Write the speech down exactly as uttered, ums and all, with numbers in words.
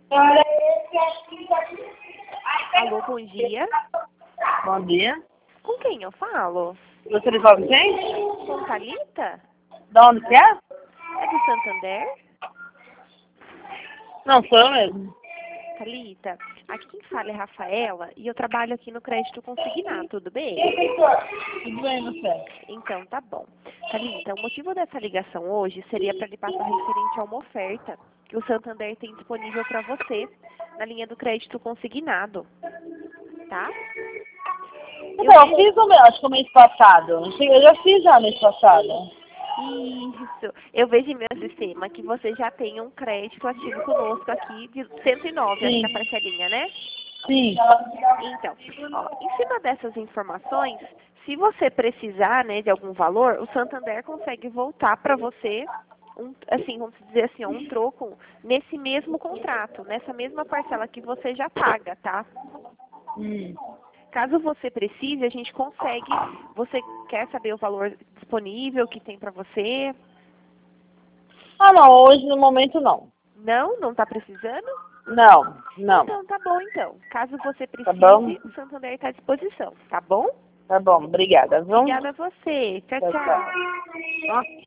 Alô, bom dia. Bom dia. Com quem eu falo? Você me fala com quem? Com Thalita? Da onde que é? É do Santander? Não, sou eu mesmo. Thalita, aqui quem fala é Rafaela e eu trabalho aqui no Crédito Consignado, tudo bem? Tudo bem, você? Então, tá bom. Thalita, o motivo dessa ligação hoje seria para lhe passar referente a uma oferta que o Santander tem disponível para você na linha do Crédito Consignado, tá? Eu, eu fiz o meu, acho que o mês passado. Eu já fiz já mês passado. Isso. Eu vejo em meu sistema que você já tem um crédito ativo conosco aqui de cento e nove, acho Sim. que é a parcelinha, né? Sim. Então, ó, em cima dessas informações, se você precisar, né, de algum valor, o Santander consegue voltar para você, um, assim, vamos dizer assim, ó, um troco nesse mesmo contrato, nessa mesma parcela que você já paga, tá? Hum. Caso você precise, a gente consegue. Você quer saber o valor disponível que tem para você? Ah, não, hoje no momento não. Não? Não está precisando? Não, não. Então, tá bom, então. Caso você Tá bom? precise, o Santander está à disposição, tá bom? Tá bom, obrigada, viu? Obrigada a você. Tchau, Tchau, tchau. tchau.